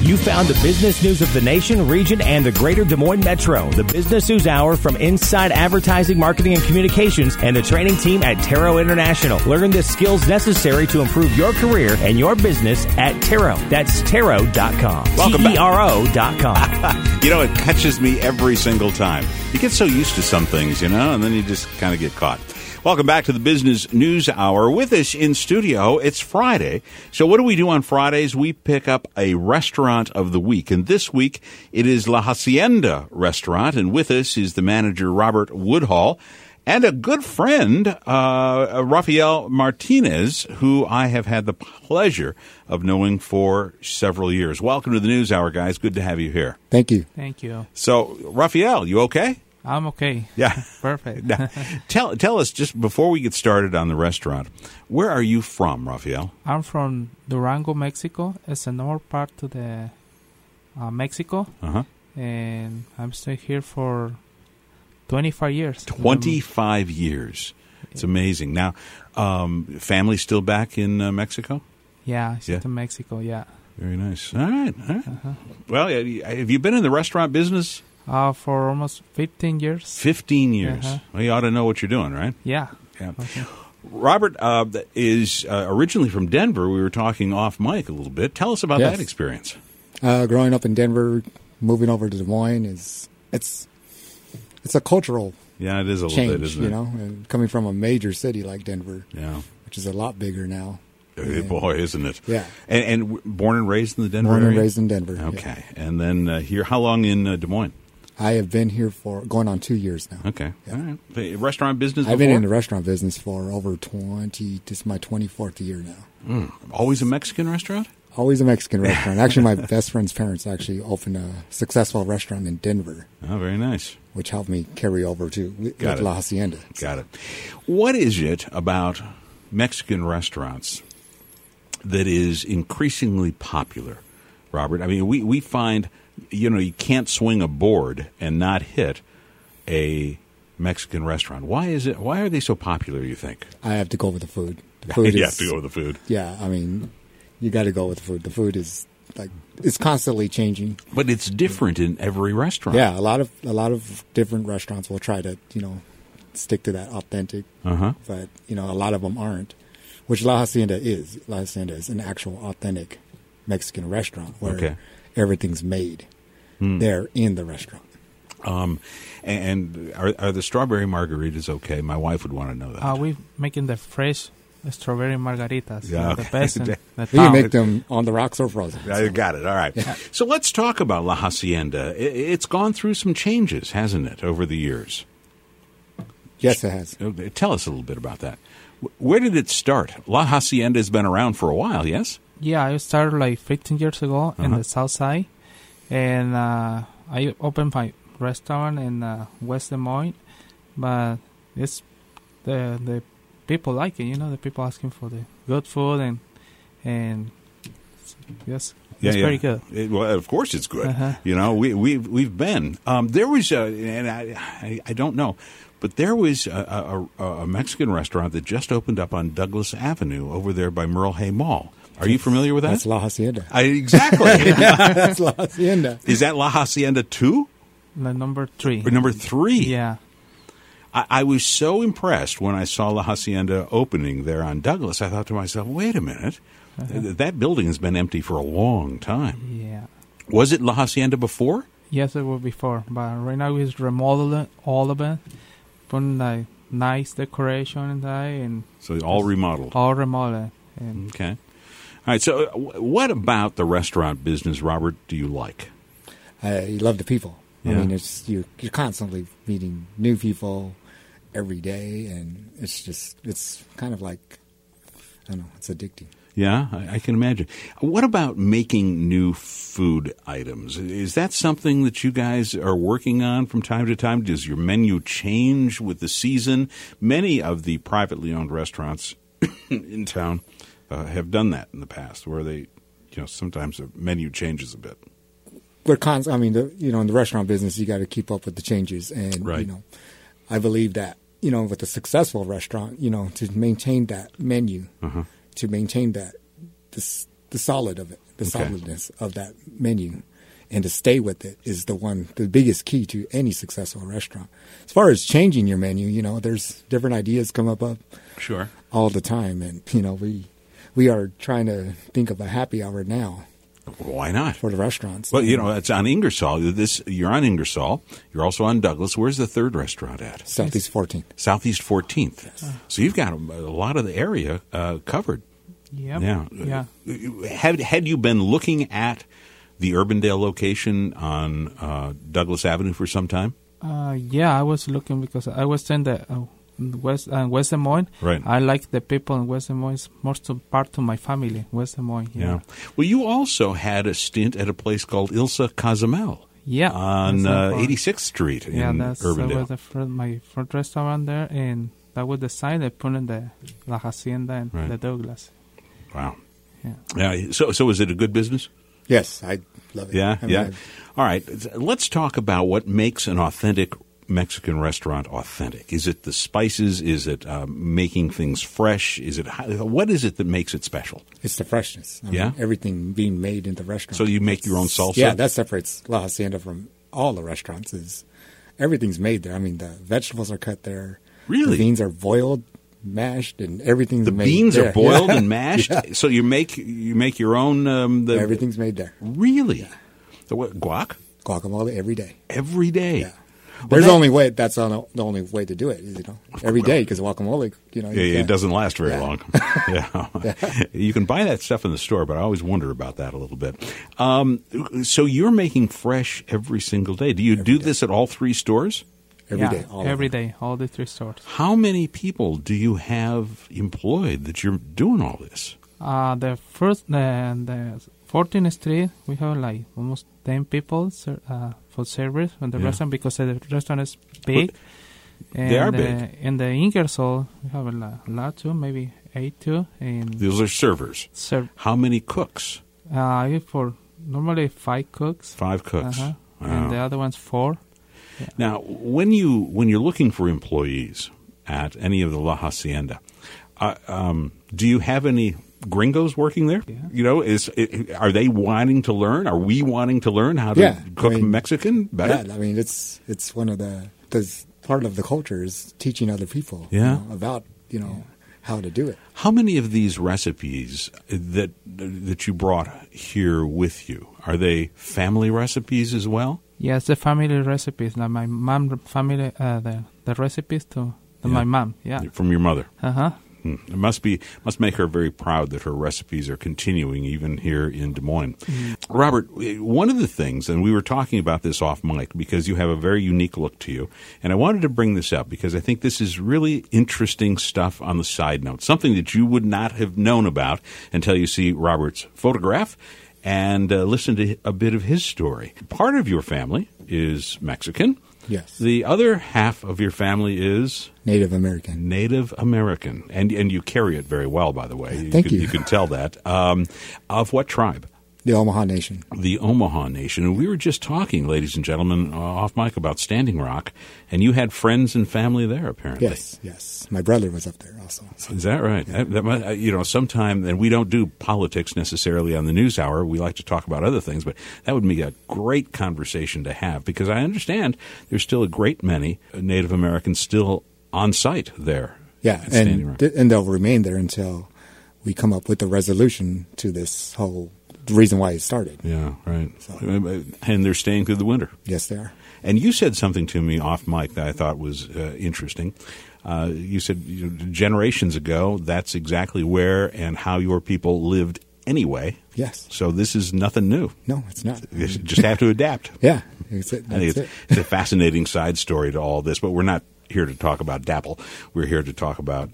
You found the business news of the nation, region, and the greater Des Moines Metro. The Business News Hour from Inside Advertising, Marketing, and Communications and the training team at Taro International. Learn the skills necessary to improve your career and your business at Taro. That's Taro.com. Welcome back. Tero.com. You know, it catches me every single time. You get so used to some things, and then you just kind of get caught. Welcome back to the Business News Hour. With us in studio, it's Friday. So what do we do on Fridays? We pick up a restaurant of the week. And this week, it is La Hacienda Restaurant. And with us is the manager, Robert Woodhall, and a good friend, Rafael Martinez, who I have had the pleasure of knowing for several years. Welcome to the News Hour, guys. Good to have you here. Thank you. Thank you. So, Rafael, you okay? I'm okay. Yeah. Perfect. Now, tell us, just before we get started on the restaurant, where are you from, Rafael? I'm from Durango, Mexico. It's the north part of the Mexico. Uh-huh. And I'm still here for 25 years. 25 years. It's amazing. Now, family still back in Mexico? Yeah, still in Mexico, yeah. Very nice. All right. Uh-huh. Well, have you been in the restaurant business? For almost 15 years. 15 years. Uh-huh. Well, you ought to know what you're doing, right? Yeah. Okay. Robert is originally from Denver. We were talking off mic a little bit. Tell us about that experience. Growing up in Denver, moving over to Des Moines it's a cultural it is a change, little bit, isn't it? And coming from a major city like Denver, which is a lot bigger now. Boy, isn't it? Yeah. And born and raised in the Denver area? Born and raised in Denver. Okay. Yeah. And then here, how long in Des Moines? I have been here for going on 2 years now. Okay. Yeah. All right. Restaurant business I've before? been in the restaurant business for over 20, this is my 24th year now. Always a Mexican restaurant? Always a Mexican restaurant. Actually, my best friend's parents actually opened a successful restaurant in Denver. Oh, very nice. Which helped me carry over to La Hacienda. Got it. What is it about Mexican restaurants that is increasingly popular, Robert? I mean, we find, you can't swing a board and not hit a Mexican restaurant. Why is it? Why are they so popular, you think? I have to go with the food. The food you have to go with the food. Yeah, I mean, you got to go with the food. The food is it's constantly changing. But it's different in every restaurant. Yeah, a lot of different restaurants will try to, stick to that authentic. Uh-huh. But, a lot of them aren't. Which La Hacienda is. La Hacienda is an actual authentic Mexican restaurant where everything's made there in the restaurant. And are the strawberry margaritas okay? My wife would want to know that. We're making the fresh strawberry margaritas. Yeah, The best in the You town. make them on the rocks or frozen. I got it. All right. Yeah. So let's talk about La Hacienda. It's gone through some changes, hasn't it, over the years? Yes, it has. Tell us a little bit about that. Where did it start? La Hacienda has been around for a while, yes? Yeah, I started like 15 years ago in the south side. And I opened my restaurant in West Des Moines. But it's the people like it, the people asking for the good food and yes, it's very good. Well, of course it's good. Uh-huh. We've been. There was, and I don't know, but there was a Mexican restaurant that just opened up on Douglas Avenue over there by Merle Hay Mall. Are you familiar with that? That's La Hacienda. Exactly. That's La Hacienda. Is that La Hacienda 2? Number 3. Or number 3? Yeah. I was so impressed when I saw La Hacienda opening there on Douglas. I thought to myself, wait a minute. That building has been empty for a long time. Yeah. Was it La Hacienda before? Yes, it was before. But right now he's remodeling all of it. Putting like nice decoration in there. And so all remodeled? All remodeled. Okay. All right. So what about the restaurant business, Robert, do you like? You love the people. Yeah. I mean, you're constantly meeting new people every day, and it's kind of like, I don't know, it's addicting. Yeah, I can imagine. What about making new food items? Is that something that you guys are working on from time to time? Does your menu change with the season? Many of the privately owned restaurants in town have done that in the past, where they, sometimes the menu changes a bit. We're I mean, in the restaurant business, you got to keep up with the changes, and I believe that with a successful restaurant, to maintain that menu, to maintain that solid of it, the solidness of that menu, and to stay with it is the biggest key to any successful restaurant. As far as changing your menu, there's different ideas come up Sure. all the time, and we are trying to think of a happy hour now. Why not? For the restaurants. Well, it's on Ingersoll. You're on Ingersoll. You're also on Douglas. Where's the third restaurant at? Southeast 14th. Southeast 14th. Yes. So you've got a lot of the area covered. Yep. Yeah. Had you been looking at the Urbandale location on Douglas Avenue for some time? Yeah, I was looking because I was in the West Des Moines. Right. I like the people in West Des Moines. Most part of my family, West Des Moines. Yeah. Well, you also had a stint at a place called Ilsa Cozumel. Yeah. On 86th Street in Urbandale. That was my first restaurant there, and that was the site they put in the La Hacienda and the Douglas. Wow. Yeah. So is it a good business? Yes, I love it. Yeah. All right. Let's talk about what makes an authentic Mexican restaurant authentic. Is it the spices? Is it making things fresh? What is it that makes it special? It's the freshness. I mean, everything being made in the restaurant. So you make your own salsa? Yeah, that separates La Hacienda from all the restaurants. Is everything's made there. I mean, the vegetables are cut there. Really? The beans are boiled, mashed, and everything's made there. The beans are boiled and mashed? Yeah. So you make your own... everything's made there. Really? Yeah. So what, guac? Guacamole every day. Every day? Yeah. There's the only way. That's the only way to do it. Every day, because guacamole. It doesn't last very long. You can buy that stuff in the store, but I always wonder about that a little bit. So you're making fresh every single day. Do you do this at all three stores? Every day. Every day, all the three stores. How many people do you have employed that you're doing all this? The 14th Street, we have like almost 10 people for service on the restaurant because the restaurant is big. They are big. In the Ingersoll, we have a lot too, maybe 8 too. And those are servers. How many cooks? For normally 5 cooks. 5 cooks. Wow. And the other one's 4. Yeah. Now, when you're looking for employees at any of the La Hacienda, do you have any gringos working there? Yeah. Are they wanting to learn? Are we wanting to learn how to cook Mexican better? Yeah, I mean it's one of because part of the culture is teaching other people about how to do it. How many of these recipes that you brought here with you, are they family recipes as well? Yes, the family recipes. Like my mom family, the recipes to my mom. Yeah, from your mother. Mm-hmm. It must make her very proud that her recipes are continuing even here in Des Moines. Mm-hmm. Robert, one of the things, and we were talking about this off mic because you have a very unique look to you, and I wanted to bring this up because I think this is really interesting stuff on the side note, something that you would not have known about until you see Robert's photograph and listen to a bit of his story. Part of your family is Mexican. Yes. The other half of your family is? Native American. Native American. And you carry it very well, by the way. Thank you. You can tell that. Of what tribe? The Omaha Nation. The Omaha Nation. And we were just talking, ladies and gentlemen, off mic about Standing Rock, and you had friends and family there, apparently. Yes. My brother was up there also. So. Is that right? Yeah. That sometime, and we don't do politics necessarily on the News Hour. We like to talk about other things, but that would be a great conversation to have because I understand there's still a great many Native Americans still on site there. Yeah, and they'll remain there until we come up with a resolution to this whole the reason why it started. Yeah, right. So. And they're staying through the winter. Yes, they are. And you said something to me off mic that I thought was interesting. You said generations ago, that's exactly where and how your people lived anyway. Yes. So this is nothing new. No, it's not. You just have to adapt. Yeah. It's a fascinating side story to all this, but we're not here to talk about Dapple. We're here to talk about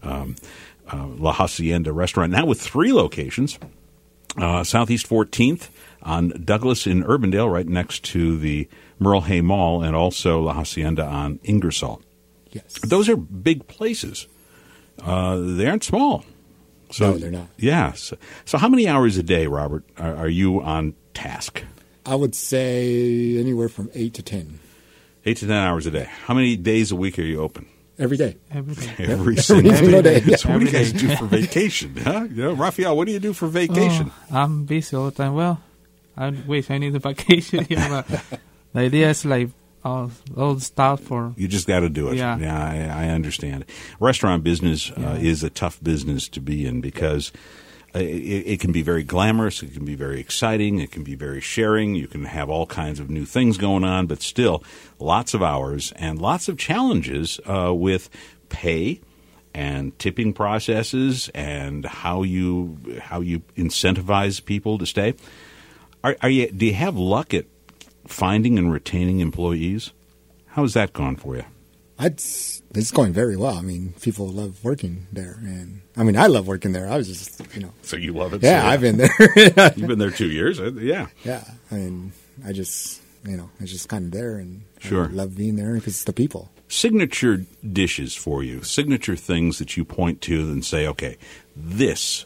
La Hacienda restaurant, now with 3 locations. Southeast 14th on Douglas in Urbandale, right next to the Merle Hay Mall, and also La Hacienda on Ingersoll. Yes. Those are big places. They aren't small. No, they're not. Yeah. So how many hours a day, Robert, are you on task? I would say anywhere from 8 to 10. 8 to 10 hours a day. How many days a week are you open? every day. Every single day. Yeah. So what do you guys do for vacation? Huh? Raphael, what do you do for vacation? I'm busy all the time. Well, I wish I need a vacation. Yeah, but the idea is like all the stuff for... You just got to do it. Yeah, I understand. Restaurant business is a tough business to be in because it can be very glamorous. It can be very exciting. It can be very sharing. You can have all kinds of new things going on, but still lots of hours and lots of challenges with pay and tipping processes and how you incentivize people to stay. Do you have luck at finding and retaining employees? How's that gone for you? It's going very well. I mean, people love working there, and I mean, I love working there. I was just, So you love it? Yeah, so, I've been there. You've been there 2 years? Yeah. Yeah, I mean, I just, it's just kind of there, and Sure. I love being there because it's the people. Signature dishes for you, signature things that you point to and say, okay, this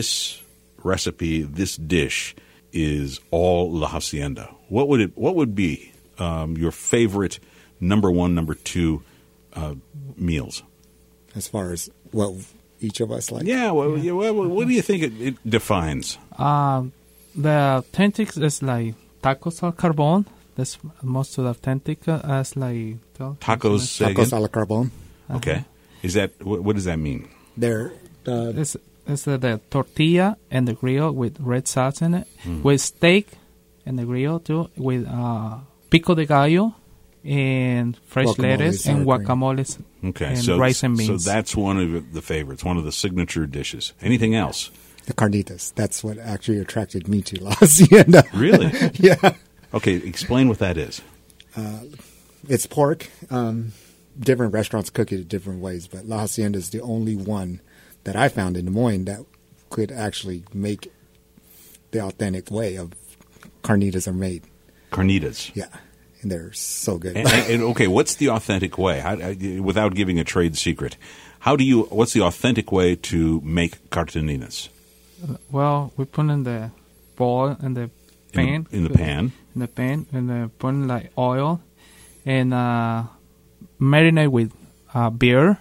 recipe, this dish is all La Hacienda. What would be your favorite number one, number two meals? As far as what each of us like? Yeah, what do you think it defines? The authentic is like tacos al carbon. That's most of the authentic as like... Tacos Tacos a la carbon. Okay. Is that what does that mean? They're... It's the tortilla and the grill with red sauce in it, with steak and the grill too, with pico de gallo and fresh Guacamole, lettuce and guacamole. Okay, and so rice and beans. So that's one of the favorites, one of the signature dishes. Anything else? The carnitas. That's what actually attracted me to La Hacienda. Really? Yeah. Okay, explain what that is. It's pork. Different restaurants cook it different ways, but La Hacienda is the only one that I found in Des Moines that could actually make the authentic way of carnitas are made. Carnitas. Yeah, and they're so good. And okay, what's the authentic way? Without giving a trade secret, what's the authentic way to make carnitas? Well, we put in the bowl and the pan. In the pan. In the pan, and put in like oil, and marinate with beer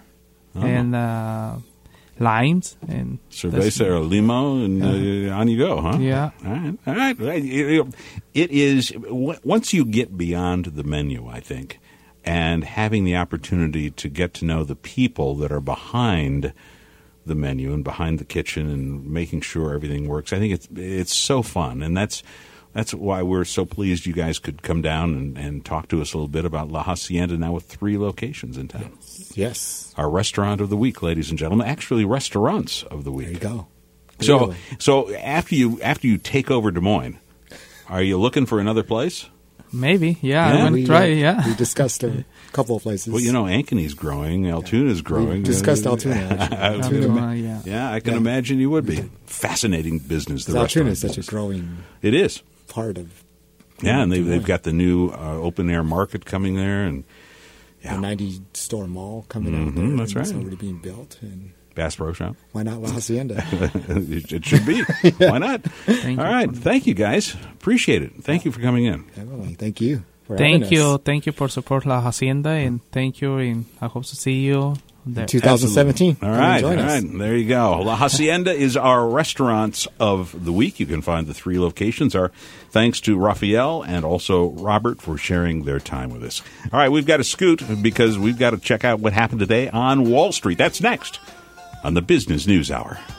and limes and cerveza or limo, and on you go, huh? Yeah. All right. It is once you get beyond the menu, I think, and having the opportunity to get to know the people that are behind the menu and behind the kitchen and making sure everything works. I think it's so fun, and that's why we're so pleased you guys could come down and talk to us a little bit about La Hacienda, now with 3 locations in town. Yes. Our restaurant of the week, ladies and gentlemen. Actually, restaurants of the week. There you go. So after you take over Des Moines, are you looking for another place? Maybe, I want to try it, yeah. We discussed a couple of places. Well, Ankeny's growing, Altoona's growing. We discussed Altoona. Altoona, yeah, I can imagine you would be. Fascinating business, the restaurant Altoona is such a growing it is. part of Yeah, and they've got the new open-air market coming there, and the 90-store mall coming out there. That's right. It's already being built. And Bass Pro Shop. why not La Hacienda? It should be. Why not? All right. Thank you, guys. Appreciate it. Thank you for coming in. Definitely. Thank you for having us. Thank you for support La Hacienda, and thank you, and I hope to see you there. 2017. All right. There you go. La Hacienda is our restaurants of the week. You can find the 3 locations. Our thanks to Raphael and also Robert for sharing their time with us. All right, we've got to scoot because we've got to check out what happened today on Wall Street. That's next on the Business News Hour.